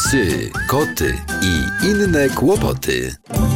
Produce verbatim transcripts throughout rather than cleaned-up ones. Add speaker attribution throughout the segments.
Speaker 1: Psy, koty i inne kłopoty.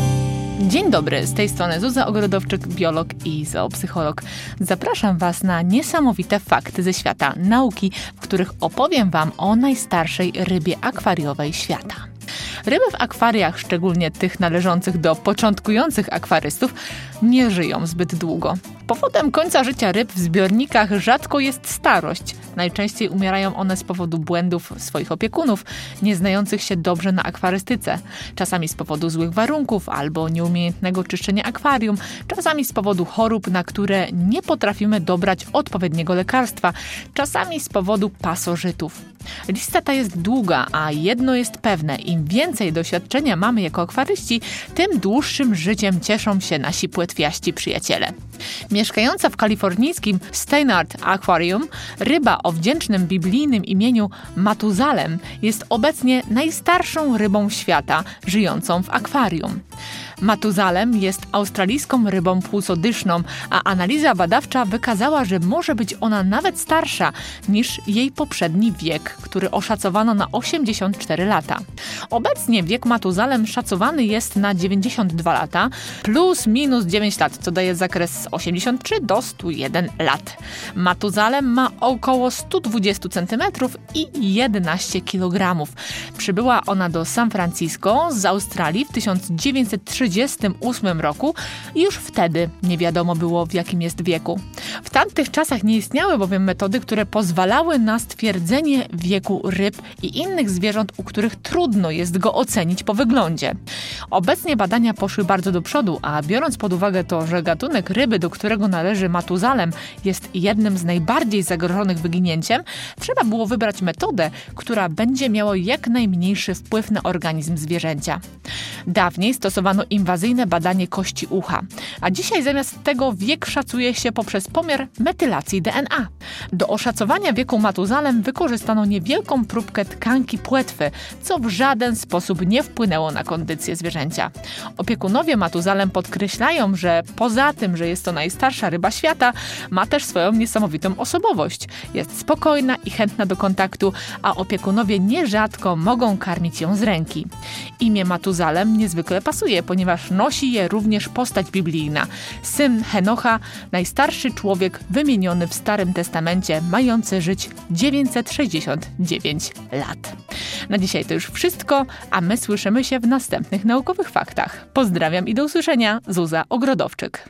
Speaker 2: Dzień dobry, z tej strony Zuza Ogrodowczyk, biolog i zoopsycholog. Zapraszam Was na niesamowite fakty ze świata nauki, w których opowiem Wam o najstarszej rybie akwariowej świata. Ryby w akwariach, szczególnie tych należących do początkujących akwarystów, nie żyją zbyt długo. Powodem końca życia ryb w zbiornikach rzadko jest starość. Najczęściej umierają one z powodu błędów swoich opiekunów, nie znających się dobrze na akwarystyce. Czasami z powodu złych warunków albo nieumiejętnego czyszczenia akwarium, czasami z powodu chorób, na które nie potrafimy dobrać odpowiedniego lekarstwa, czasami z powodu pasożytów. Lista ta jest długa, a jedno jest pewne. Im więcej doświadczenia mamy jako akwaryści, tym dłuższym życiem cieszą się nasi płetwiaści przyjaciele. Mieszkająca w kalifornijskim Steinert Aquarium, ryba o wdzięcznym biblijnym imieniu Matuzalem jest obecnie najstarszą rybą świata żyjącą w akwarium. Matuzalem jest australijską rybą płucodyszną, a analiza badawcza wykazała, że może być ona nawet starsza niż jej poprzedni wiek, który oszacowano na osiemdziesiąt cztery lata. Obecnie wiek Matuzalem szacowany jest na dziewięćdziesiąt dwa lata, plus minus dziewięć lat, co daje zakres osiemdziesiąt trzy do stu jeden lat. Matuzalem ma około sto dwadzieścia centymetrów i jedenaście kilogramów. Przybyła ona do San Francisco z Australii w tysiąc dziewięćset trzydziestym ósmym roku i już wtedy nie wiadomo było, w jakim jest wieku. W tamtych czasach nie istniały bowiem metody, które pozwalały na stwierdzenie wieku ryb i innych zwierząt, u których trudno jest go ocenić po wyglądzie. Obecnie badania poszły bardzo do przodu, a biorąc pod uwagę to, że gatunek ryby, do którego należy Matuzalem, jest jednym z najbardziej zagrożonych wyginięciem, trzeba było wybrać metodę, która będzie miała jak najmniejszy wpływ na organizm zwierzęcia. Dawniej stosowano inwazyjne badanie kości ucha, a dzisiaj zamiast tego wiek szacuje się poprzez pomiar metylacji D N A. Do oszacowania wieku Matuzalem wykorzystano niewielką próbkę tkanki płetwy, co w żaden sposób nie wpłynęło na kondycję zwierzęcia. Opiekunowie Matuzalem podkreślają, że poza tym, że jest to najstarsza ryba świata, ma też swoją niesamowitą osobowość. Jest spokojna i chętna do kontaktu, a opiekunowie nierzadko mogą karmić ją z ręki. Imię Matuzalem niezwykle pasuje, ponieważ nosi je również postać biblijna. Syn Henocha, najstarszy człowiek wymieniony w Starym Testamencie, mający żyć dziewięćset sześćdziesiąt dziewięć lat. Na dzisiaj to już wszystko, a my słyszymy się w następnych naukowych faktach. Pozdrawiam i do usłyszenia. Zuza Ogrodowczyk.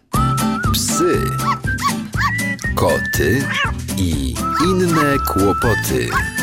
Speaker 1: Psy, koty i inne kłopoty.